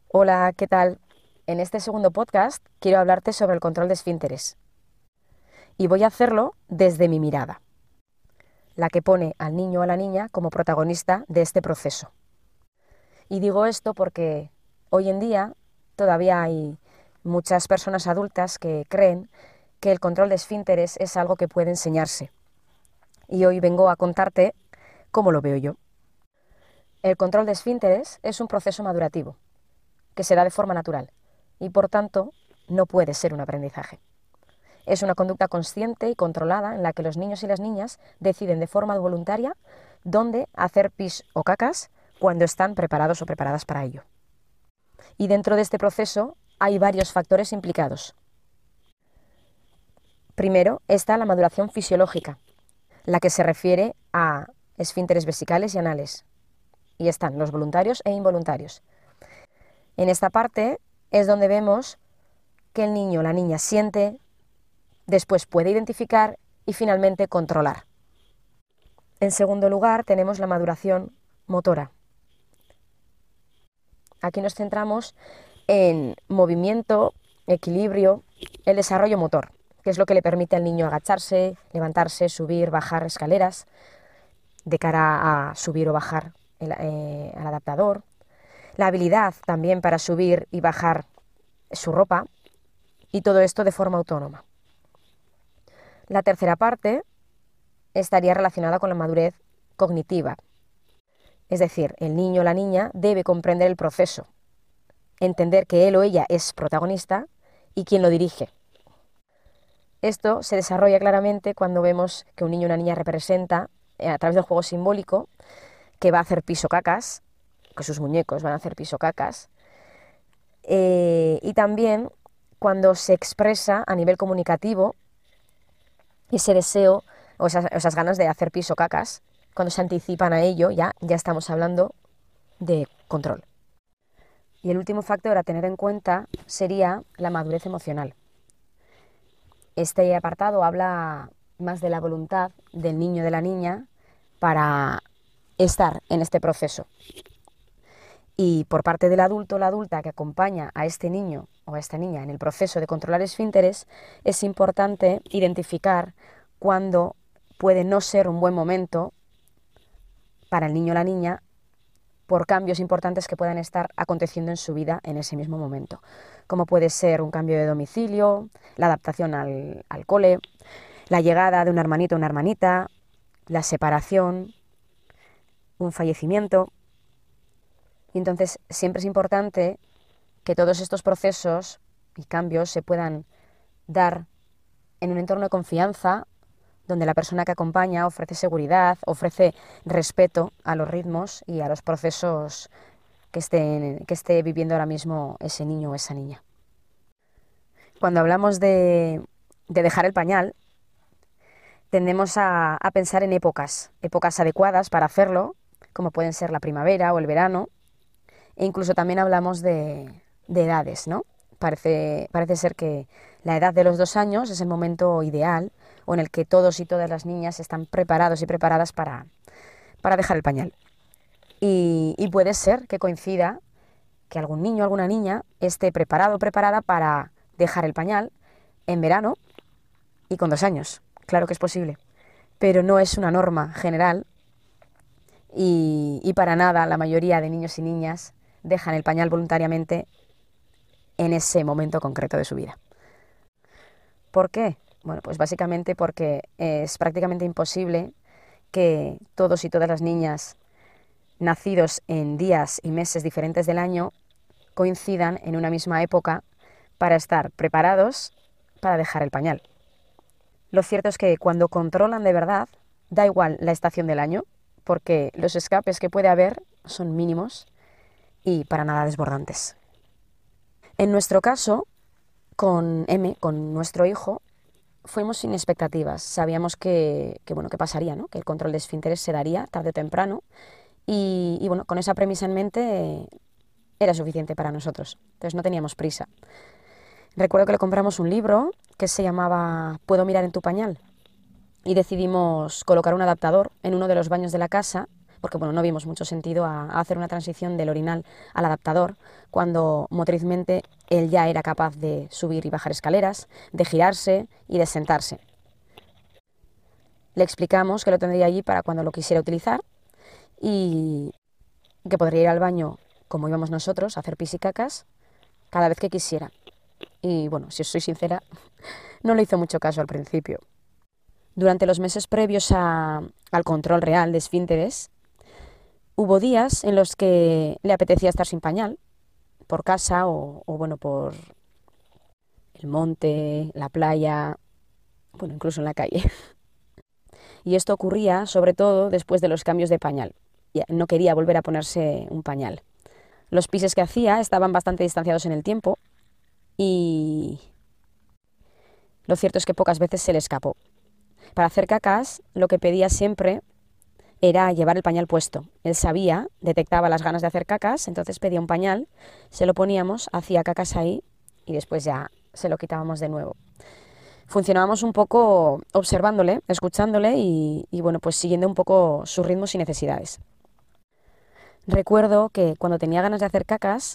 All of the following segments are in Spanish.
Hola, ¿qué tal? En este segundo podcast quiero hablarte sobre el control de esfínteres y voy a hacerlo desde mi mirada, la que pone al niño o a la niña como protagonista de este proceso. Y digo esto porque hoy en día todavía hay muchas personas adultas que creen que el control de esfínteres es algo que puede enseñarse. Y hoy vengo a contarte cómo lo veo yo. El control de esfínteres es un proceso madurativo que se da de forma natural y por tanto no puede ser un aprendizaje. Es una conducta consciente y controlada en la que los niños y las niñas deciden de forma voluntaria dónde hacer pis o cacas cuando están preparados o preparadas para ello. Y dentro de este proceso hay varios factores implicados. Primero está la maduración fisiológica, la que se refiere a esfínteres vesicales y anales. Y están los voluntarios e involuntarios. En esta parte es donde vemos que el niño o la niña siente, después puede identificar y finalmente controlar. En segundo lugar tenemos la maduración motora. Aquí nos centramos en movimiento, equilibrio, el desarrollo motor, que es lo que le permite al niño agacharse, levantarse, subir, bajar escaleras, de cara a subir o bajar al adaptador. La habilidad también para subir y bajar su ropa, y todo esto de forma autónoma. La tercera parte estaría relacionada con la madurez cognitiva. Es decir, el niño o la niña debe comprender el proceso, entender que él o ella es protagonista y quien lo dirige. Esto se desarrolla claramente cuando vemos que un niño o una niña representa, a través del juego simbólico, que va a hacer pis o cacas, que sus muñecos van a hacer pis o cacas, y también cuando se expresa a nivel comunicativo ese deseo o esas ganas de hacer pis o cacas, cuando se anticipan a ello, ya estamos hablando de control. Y el último factor a tener en cuenta sería la madurez emocional. Este apartado habla más de la voluntad del niño o de la niña para estar en este proceso. Y por parte del adulto o la adulta que acompaña a este niño o a esta niña en el proceso de controlar esfínteres, es importante identificar cuándo puede no ser un buen momento para el niño o la niña por cambios importantes que puedan estar aconteciendo en su vida en ese mismo momento, como puede ser un cambio de domicilio, la adaptación al cole, la llegada de un hermanito o una hermanita, la separación, un fallecimiento. Y entonces siempre es importante que todos estos procesos y cambios se puedan dar en un entorno de confianza, donde la persona que acompaña ofrece seguridad, ofrece respeto a los ritmos y a los procesos que esté viviendo ahora mismo ese niño o esa niña. Cuando hablamos de dejar el pañal, tendemos a pensar en épocas adecuadas para hacerlo, como pueden ser la primavera o el verano, e incluso también hablamos de edades, ¿no? Parece ser que la edad de los 2 años es el momento ideal o en el que todos y todas las niñas están preparados y preparadas para dejar el pañal. Y puede ser que coincida que algún niño o alguna niña esté preparado o preparada para dejar el pañal en verano y con 2 años. Claro que es posible, pero no es una norma general y para nada la mayoría de niños y niñas dejan el pañal voluntariamente en ese momento concreto de su vida. ¿Por qué? Bueno, pues básicamente porque es prácticamente imposible que todos y todas las niñas nacidos en días y meses diferentes del año coincidan en una misma época para estar preparados para dejar el pañal. Lo cierto es que cuando controlan de verdad, da igual la estación del año, porque los escapes que puede haber son mínimos y para nada desbordantes. En nuestro caso, con nuestro hijo, fuimos sin expectativas. Sabíamos que pasaría, ¿no? Que el control de esfínteres se daría tarde o temprano y bueno, con esa premisa en mente era suficiente para nosotros. Entonces no teníamos prisa. Recuerdo que le compramos un libro que se llamaba ¿Puedo mirar en tu pañal? Y decidimos colocar un adaptador en uno de los baños de la casa porque bueno, no vimos mucho sentido a hacer una transición del orinal al adaptador cuando motrizmente él ya era capaz de subir y bajar escaleras, de girarse y de sentarse. Le explicamos que lo tendría allí para cuando lo quisiera utilizar y que podría ir al baño como íbamos nosotros, a hacer pis y cacas, cada vez que quisiera. Y bueno, si os soy sincera, no le hizo mucho caso al principio. Durante los meses previos al control real de esfínteres, hubo días en los que le apetecía estar sin pañal, por casa o bueno, por el monte, la playa, bueno, incluso en la calle. Y esto ocurría sobre todo después de los cambios de pañal. Ya no quería volver a ponerse un pañal. Los pises que hacía estaban bastante distanciados en el tiempo y lo cierto es que pocas veces se le escapó. Para hacer cacas, lo que pedía siempre era llevar el pañal puesto. Él sabía, detectaba las ganas de hacer cacas, entonces pedía un pañal, se lo poníamos, hacía cacas ahí y después ya se lo quitábamos de nuevo. Funcionábamos un poco observándole, escuchándole y bueno, pues siguiendo un poco sus ritmos y necesidades. Recuerdo que cuando tenía ganas de hacer cacas,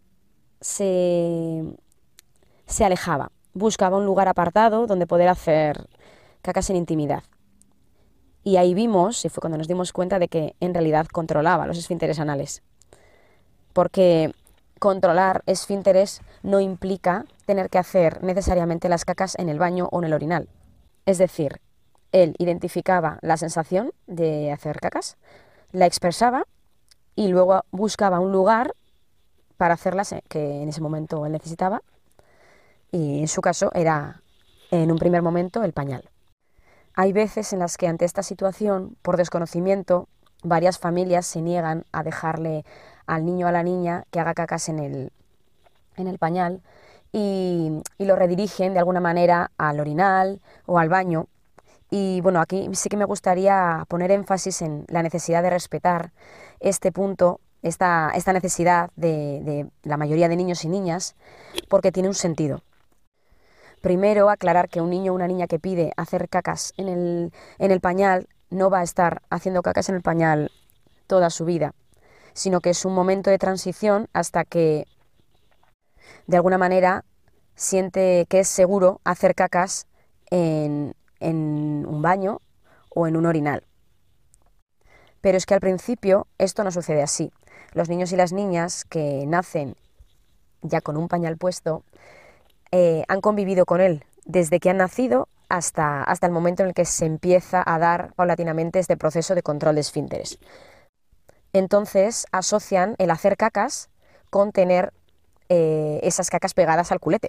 se alejaba, buscaba un lugar apartado donde poder hacer cacas en intimidad. Y ahí vimos, y fue cuando nos dimos cuenta de que en realidad controlaba los esfínteres anales. Porque controlar esfínteres no implica tener que hacer necesariamente las cacas en el baño o en el orinal. Es decir, él identificaba la sensación de hacer cacas, la expresaba y luego buscaba un lugar para hacerlas que en ese momento él necesitaba, y en su caso era en un primer momento el pañal. Hay veces en las que ante esta situación, por desconocimiento, varias familias se niegan a dejarle al niño o a la niña que haga cacas en el pañal y lo redirigen de alguna manera al orinal o al baño. Y bueno, aquí sí que me gustaría poner énfasis en la necesidad de respetar este punto, esta necesidad de la mayoría de niños y niñas, porque tiene un sentido. Primero, aclarar que un niño o una niña que pide hacer cacas en el pañal no va a estar haciendo cacas en el pañal toda su vida, sino que es un momento de transición hasta que, de alguna manera, siente que es seguro hacer cacas en un baño o en un orinal. Pero es que al principio esto no sucede así. Los niños y las niñas que nacen ya con un pañal puesto han convivido con él desde que han nacido hasta el momento en el que se empieza a dar paulatinamente este proceso de control de esfínteres. Entonces asocian el hacer cacas con tener esas cacas pegadas al culete.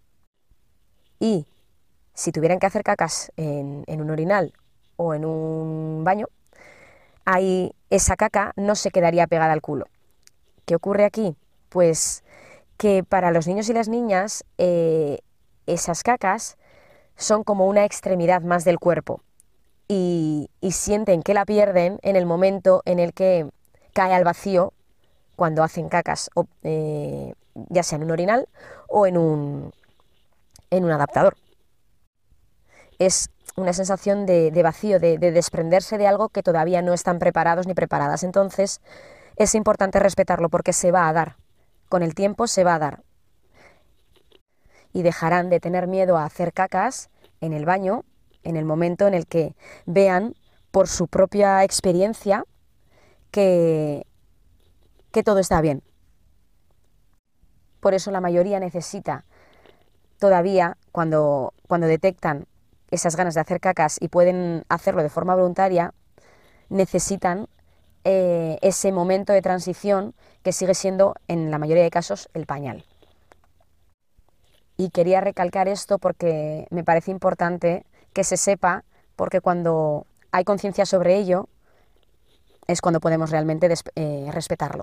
Y si tuvieran que hacer cacas en un orinal o en un baño, ahí esa caca no se quedaría pegada al culo. ¿Qué ocurre aquí? Pues que para los niños y las niñas esas cacas son como una extremidad más del cuerpo y sienten que la pierden en el momento en el que cae al vacío cuando hacen cacas, ya sea en un orinal o en un adaptador. Es una sensación de vacío, de desprenderse de algo que todavía no están preparados ni preparadas. Entonces es importante respetarlo porque se va a dar. Con el tiempo se va a dar. Y dejarán de tener miedo a hacer cacas en el baño en el momento en el que vean por su propia experiencia que todo está bien. Por eso la mayoría necesita todavía, cuando detectan esas ganas de hacer cacas y pueden hacerlo de forma voluntaria, necesitan ese momento de transición que sigue siendo, en la mayoría de casos, el pañal. Y quería recalcar esto porque me parece importante que se sepa, porque cuando hay conciencia sobre ello es cuando podemos realmente respetarlo.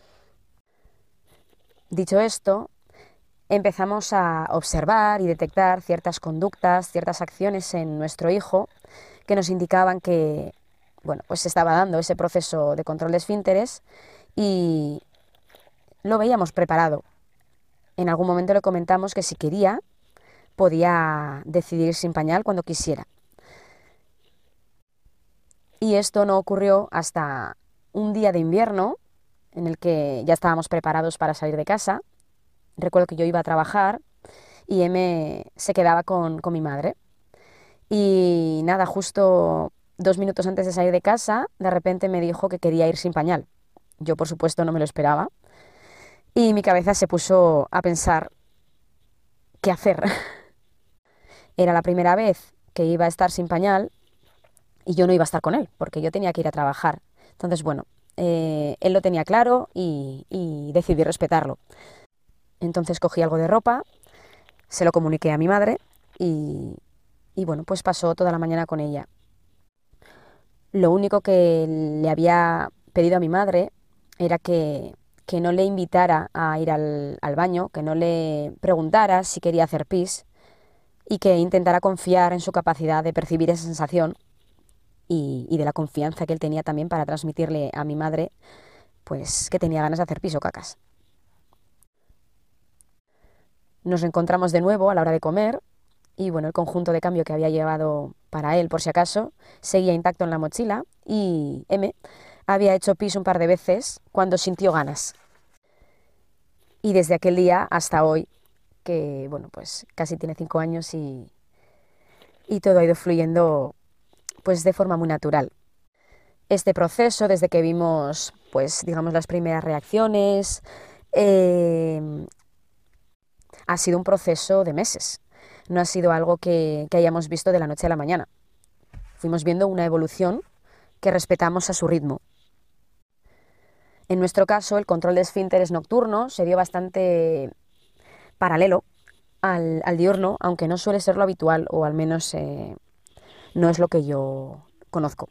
Dicho esto, empezamos a observar y detectar ciertas conductas, ciertas acciones en nuestro hijo que nos indicaban que, bueno, pues se estaba dando ese proceso de control de esfínteres y lo veíamos preparado. En algún momento le comentamos que si quería podía decidir sin pañal cuando quisiera. Y esto no ocurrió hasta un día de invierno en el que ya estábamos preparados para salir de casa. Recuerdo que yo iba a trabajar y M se quedaba con mi madre. Y nada, justo 2 minutos antes de salir de casa, de repente me dijo que quería ir sin pañal. Yo, por supuesto, no me lo esperaba. Y mi cabeza se puso a pensar qué hacer. Era la primera vez que iba a estar sin pañal y yo no iba a estar con él, porque yo tenía que ir a trabajar. Entonces, bueno, él lo tenía claro y decidí respetarlo. Entonces cogí algo de ropa, se lo comuniqué a mi madre y bueno, pues pasó toda la mañana con ella. Lo único que le había pedido a mi madre era que no le invitara a ir al baño, que no le preguntara si quería hacer pis y que intentara confiar en su capacidad de percibir esa sensación y de la confianza que él tenía también para transmitirle a mi madre pues que tenía ganas de hacer pis o cacas. Nos reencontramos de nuevo a la hora de comer y bueno, el conjunto de cambio que había llevado para él por si acaso seguía intacto en la mochila y M había hecho pis un par de veces cuando sintió ganas. Y desde aquel día hasta hoy, que bueno, pues casi tiene 5 años y todo ha ido fluyendo pues de forma muy natural. Este proceso, desde que vimos pues digamos las primeras reacciones, ha sido un proceso de meses. No ha sido algo que hayamos visto de la noche a la mañana. Fuimos viendo una evolución que respetamos a su ritmo. En nuestro caso, el control de esfínteres nocturno se dio bastante paralelo al diurno, aunque no suele ser lo habitual, o al menos no es lo que yo conozco.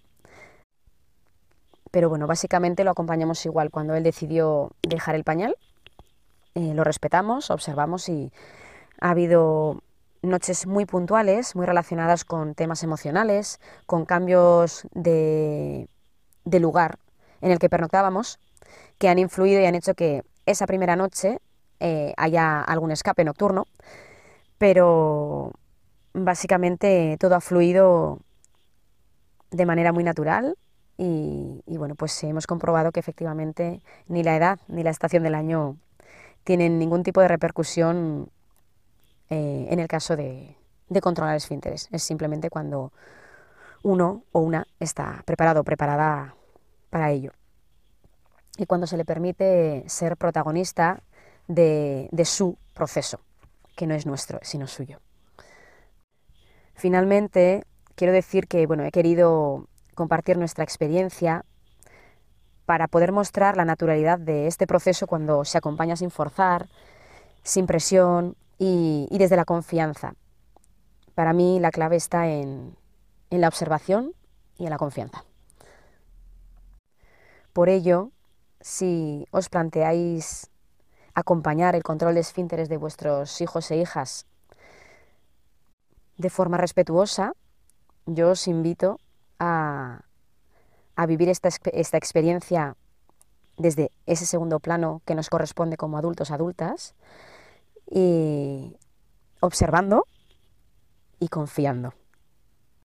Pero bueno, básicamente lo acompañamos igual. Cuando él decidió dejar el pañal, lo respetamos, observamos y ha habido noches muy puntuales, muy relacionadas con temas emocionales, con cambios de lugar en el que pernoctábamos, que han influido y han hecho que esa primera noche haya algún escape nocturno, pero básicamente todo ha fluido de manera muy natural y bueno, pues hemos comprobado que efectivamente ni la edad ni la estación del año tienen ningún tipo de repercusión en el caso de controlar esfínteres. Es simplemente cuando uno o una está preparado o preparada para ello. Y cuando se le permite ser protagonista de su proceso, que no es nuestro, sino suyo. Finalmente, quiero decir que bueno, he querido compartir nuestra experiencia para poder mostrar la naturalidad de este proceso cuando se acompaña sin forzar, sin presión y desde la confianza. Para mí la clave está en la observación y en la confianza. Por ello, si os planteáis acompañar el control de esfínteres de vuestros hijos e hijas de forma respetuosa, yo os invito a vivir esta experiencia desde ese segundo plano que nos corresponde como adultos, adultas, y observando y confiando.